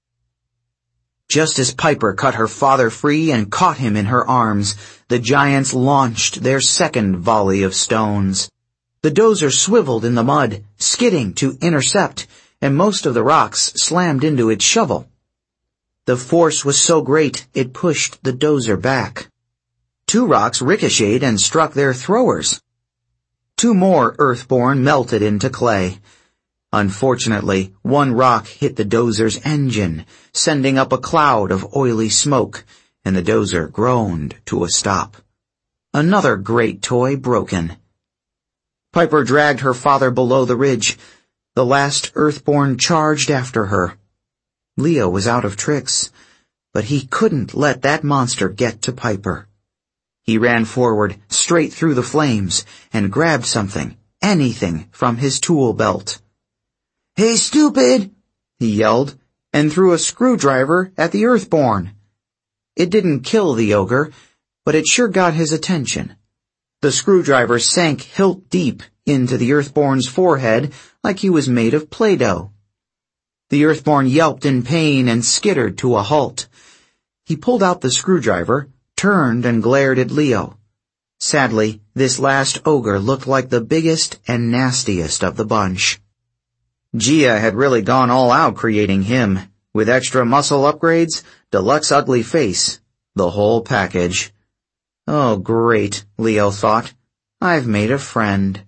Just as Piper cut her father free and caught him in her arms, the giants launched their second volley of stones. The dozer swiveled in the mud, skidding to intercept, and most of the rocks slammed into its shovel. The force was so great it pushed the dozer back. 2 rocks ricocheted and struck their throwers. 2 more Earthborn melted into clay. Unfortunately, 1 rock hit the dozer's engine, sending up a cloud of oily smoke, and the dozer groaned to a stop. Another great toy broken. Piper dragged her father below the ridge. The last Earthborn charged after her. Leo was out of tricks, but he couldn't let that monster get to Piper. He ran forward, straight through the flames, and grabbed something, anything, from his tool belt. "Hey, stupid!" he yelled, and threw a screwdriver at the Earthborn. It didn't kill the ogre, but it sure got his attention. The screwdriver sank hilt deep into the Earthborn's forehead like he was made of Play-Doh. The Earthborn yelped in pain and skittered to a halt. He pulled out the screwdriver, turned and glared at Leo. Sadly, this last ogre looked like the biggest and nastiest of the bunch. Gia had really gone all out creating him, with extra muscle upgrades, deluxe ugly face, the whole package. Oh, great, Leo thought. I've made a friend.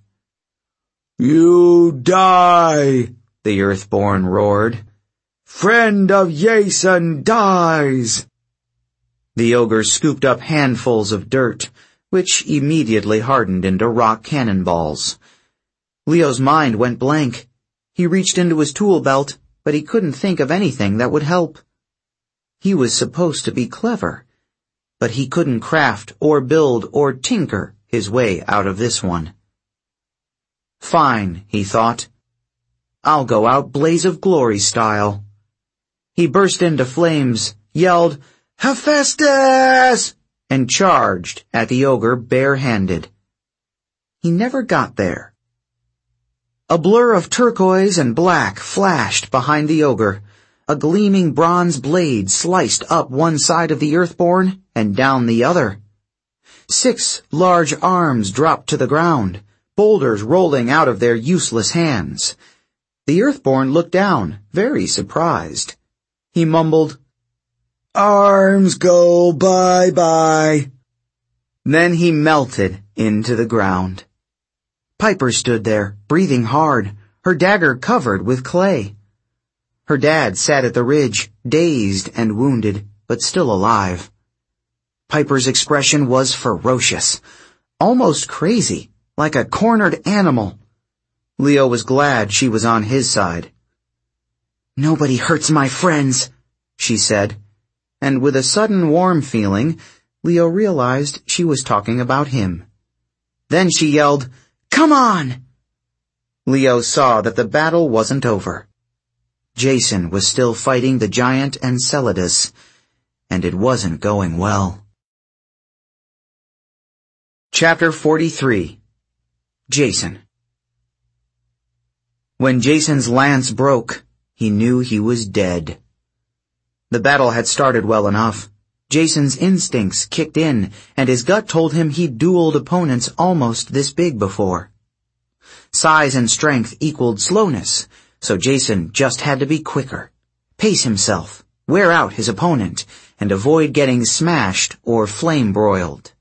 "You die!" the Earthborn roared. "Friend of Jason dies!" The ogre scooped up handfuls of dirt, which immediately hardened into rock cannonballs. Leo's mind went blank. He reached into his tool belt, but he couldn't think of anything that would help. He was supposed to be clever, but he couldn't craft or build or tinker his way out of this one. Fine, he thought. I'll go out Blaze of Glory style. He burst into flames, yelled, "Hephaestus!" and charged at the ogre bare-handed. He never got there. A blur of turquoise and black flashed behind the ogre. A gleaming bronze blade sliced up one side of the Earthborn and down the other. 6 large arms dropped to the ground, boulders rolling out of their useless hands. The Earthborn looked down, very surprised. He mumbled, "Arms go bye-bye." Then he melted into the ground. Piper stood there, breathing hard, her dagger covered with clay. Her dad sat at the ridge, dazed and wounded, but still alive. Piper's expression was ferocious, almost crazy, like a cornered animal. Leo was glad she was on his side. "Nobody hurts my friends," she said, and with a sudden warm feeling, Leo realized she was talking about him. Then she yelled, "Come on!" Leo saw that the battle wasn't over. Jason was still fighting the giant Enceladus, and it wasn't going well. Chapter 43. Jason. When Jason's lance broke, he knew he was dead. The battle had started well enough. Jason's instincts kicked in, and his gut told him he'd dueled opponents almost this big before. Size and strength equaled slowness, so Jason just had to be quicker, pace himself, wear out his opponent, and avoid getting smashed or flame-broiled.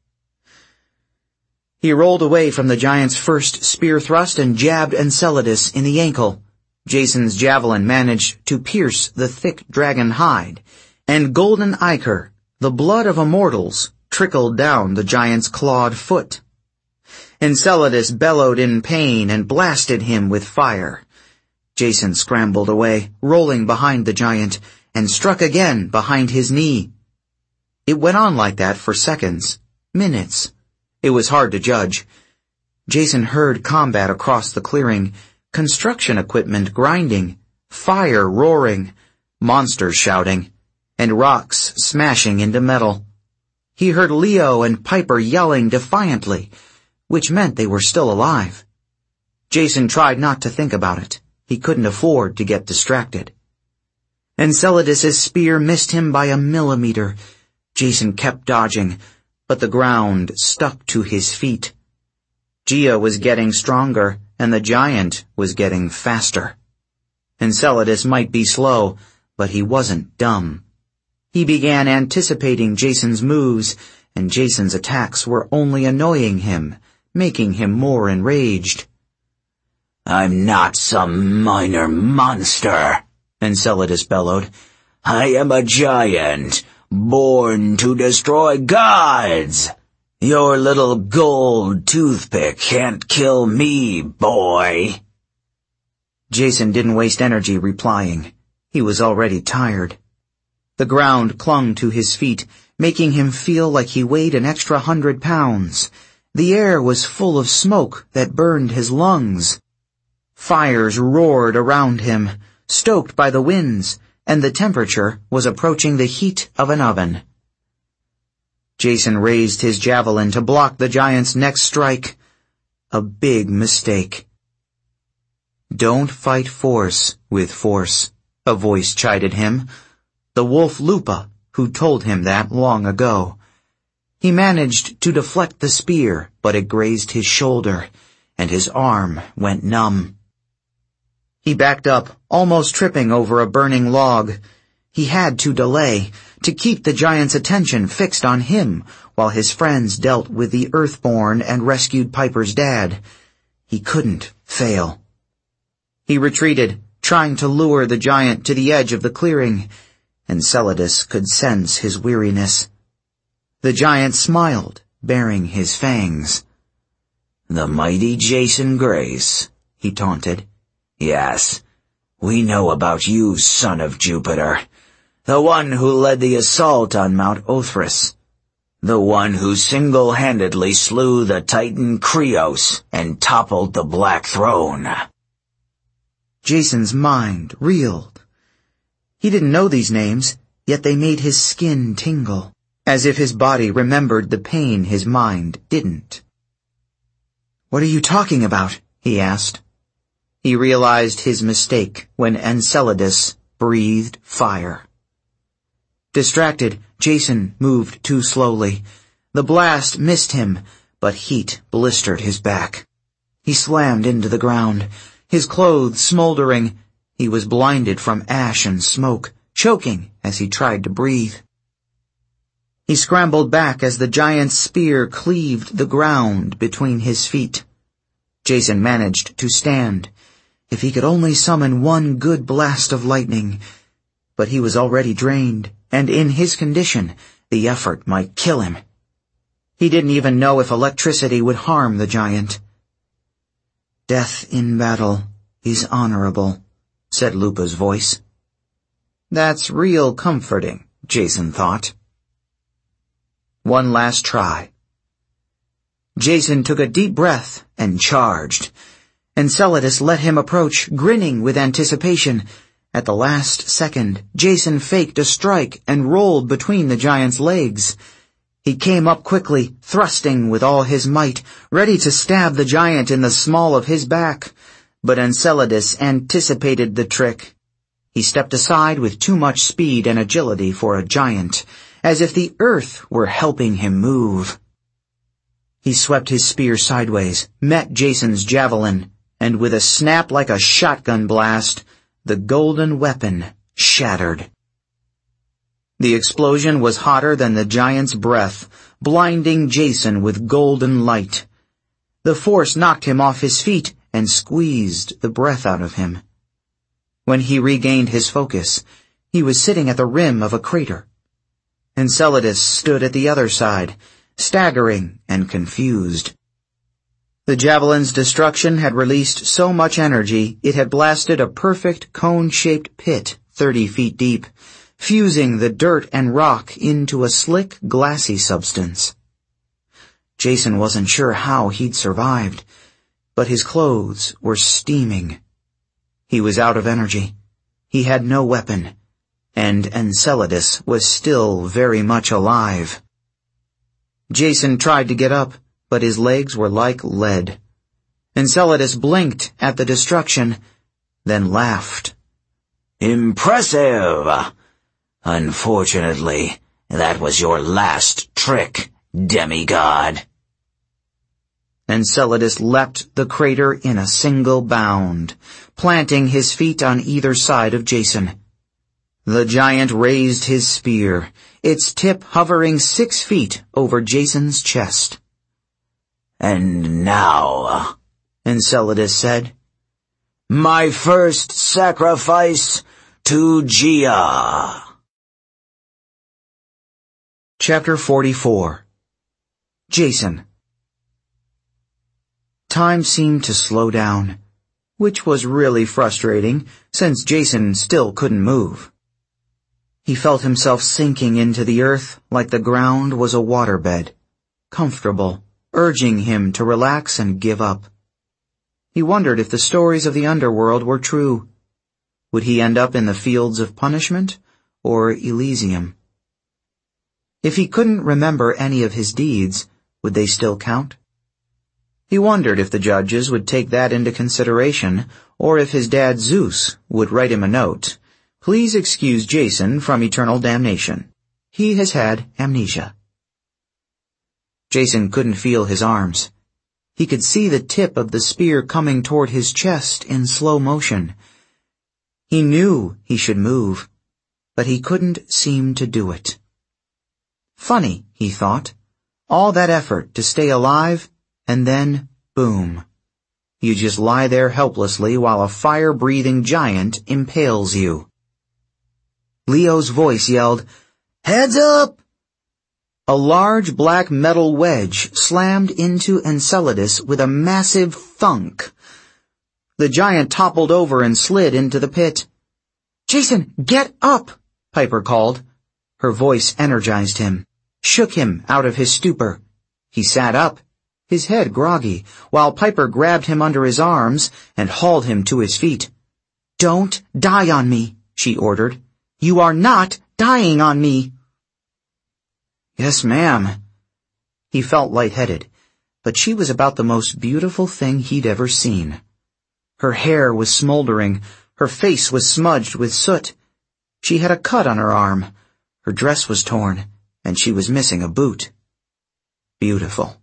He rolled away from the giant's first spear thrust and jabbed Enceladus in the ankle. Jason's javelin managed to pierce the thick dragon hide, and golden ichor, the blood of immortals, trickled down the giant's clawed foot. Enceladus bellowed in pain and blasted him with fire. Jason scrambled away, rolling behind the giant, and struck again behind his knee. It went on like that for seconds, minutes. It was hard to judge. Jason heard combat across the clearing, construction equipment grinding, fire roaring, monsters shouting, and rocks smashing into metal. He heard Leo and Piper yelling defiantly, which meant they were still alive. Jason tried not to think about it. He couldn't afford to get distracted. Enceladus's spear missed him by a millimeter. Jason kept dodging, but the ground stuck to his feet. Gia was getting stronger, and the giant was getting faster. Enceladus might be slow, but he wasn't dumb. He began anticipating Jason's moves, and Jason's attacks were only annoying him, making him more enraged. "I'm not some minor monster," Enceladus bellowed. "I am a giant, born to destroy gods. Your little gold toothpick can't kill me, boy." Jason didn't waste energy replying. He was already tired. The ground clung to his feet, making him feel like he weighed an extra 100 pounds. The air was full of smoke that burned his lungs. Fires roared around him, stoked by the winds, and the temperature was approaching the heat of an oven. Jason raised his javelin to block the giant's next strike. A big mistake. "Don't fight force with force," a voice chided him. The wolf Lupa, who told him that long ago. He managed to deflect the spear, but it grazed his shoulder, and his arm went numb. He backed up, almost tripping over a burning log. He had to delay, to keep the giant's attention fixed on him, while his friends dealt with the Earthborn and rescued Piper's dad. He couldn't fail. He retreated, trying to lure the giant to the edge of the clearing. Enceladus could sense his weariness. The giant smiled, baring his fangs. "The mighty Jason Grace," he taunted. "Yes, we know about you, son of Jupiter. The one who led the assault on Mount Othrys. The one who single-handedly slew the Titan Krios and toppled the Black Throne." Jason's mind reeled. He didn't know these names, yet they made his skin tingle, as if his body remembered the pain his mind didn't. "What are you talking about?" he asked. He realized his mistake when Enceladus breathed fire. Distracted, Jason moved too slowly. The blast missed him, but heat blistered his back. He slammed into the ground, his clothes smoldering. He was blinded from ash and smoke, choking as he tried to breathe. He scrambled back as the giant's spear cleaved the ground between his feet. Jason managed to stand. If he could only summon one good blast of lightning. But he was already drained, and in his condition, the effort might kill him. He didn't even know if electricity would harm the giant. "Death in battle is honorable," said Lupa's voice. That's real comforting, Jason thought. One last try. Jason took a deep breath and charged. Enceladus let him approach, grinning with anticipation. At the last second, Jason faked a strike and rolled between the giant's legs. He came up quickly, thrusting with all his might, ready to stab the giant in the small of his back. But Enceladus anticipated the trick. He stepped aside with too much speed and agility for a giant, as if the earth were helping him move. He swept his spear sideways, met Jason's javelin, and with a snap like a shotgun blast, the golden weapon shattered. The explosion was hotter than the giant's breath, blinding Jason with golden light. The force knocked him off his feet and squeezed the breath out of him. When he regained his focus, he was sitting at the rim of a crater. Enceladus stood at the other side, staggering and confused. The javelin's destruction had released so much energy it had blasted a perfect cone-shaped pit 30 feet deep, fusing the dirt and rock into a slick, glassy substance. Jason wasn't sure how he'd survived, but his clothes were steaming. He was out of energy. He had no weapon, and Enceladus was still very much alive. Jason tried to get up, but his legs were like lead. Enceladus blinked at the destruction, then laughed. "Impressive! Unfortunately, that was your last trick, demigod." Enceladus leapt the crater in a single bound, planting his feet on either side of Jason. The giant raised his spear, its tip hovering 6 feet over Jason's chest. "And now," Enceladus said, "my first sacrifice to Gia." Chapter 44. Jason. Time seemed to slow down, which was really frustrating since Jason still couldn't move. He felt himself sinking into the earth like the ground was a waterbed, comfortable, urging him to relax and give up. He wondered if the stories of the underworld were true. Would he end up in the fields of punishment or Elysium? If he couldn't remember any of his deeds, would they still count? He wondered if the judges would take that into consideration, or if his dad Zeus would write him a note. "Please excuse Jason from eternal damnation. He has had amnesia." Jason couldn't feel his arms. He could see the tip of the spear coming toward his chest in slow motion. He knew he should move, but he couldn't seem to do it. Funny, he thought. All that effort to stay alive, and then, boom. You just lie there helplessly while a fire-breathing giant impales you. Leo's voice yelled, "Heads up!" A large black metal wedge slammed into Enceladus with a massive thunk. The giant toppled over and slid into the pit. "Jason, get up!" Piper called. Her voice energized him, shook him out of his stupor. He sat up, his head groggy, while Piper grabbed him under his arms and hauled him to his feet. "Don't die on me," she ordered. "You are not dying on me." "Yes, ma'am." He felt lightheaded, but she was about the most beautiful thing he'd ever seen. Her hair was smoldering, her face was smudged with soot. She had a cut on her arm, her dress was torn, and she was missing a boot. Beautiful.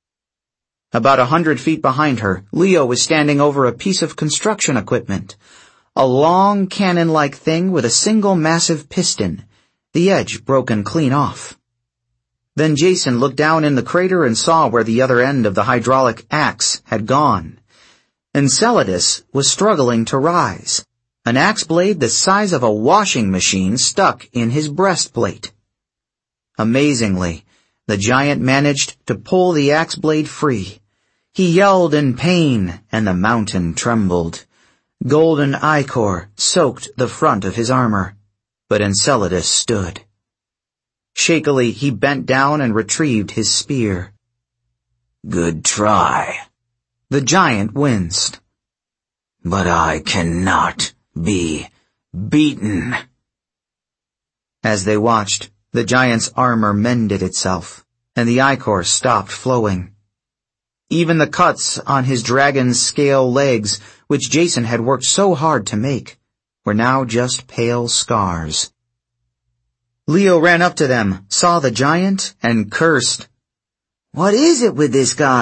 About 100 feet behind her, Leo was standing over a piece of construction equipment. A long cannon-like thing with a single massive piston, the edge broken clean off. Then Jason looked down in the crater and saw where the other end of the hydraulic axe had gone. Enceladus was struggling to rise, an axe blade the size of a washing machine stuck in his breastplate. Amazingly, the giant managed to pull the axe blade free. He yelled in pain, and the mountain trembled. Golden ichor soaked the front of his armor, but Enceladus stood. Shakily, he bent down and retrieved his spear. "Good try." The giant winced. "But I cannot be beaten." As they watched, the giant's armor mended itself, and the ichor stopped flowing. Even the cuts on his dragon's scale legs, which Jason had worked so hard to make, were now just pale scars. Leo ran up to them, saw the giant, and cursed. "What is it with this guy?"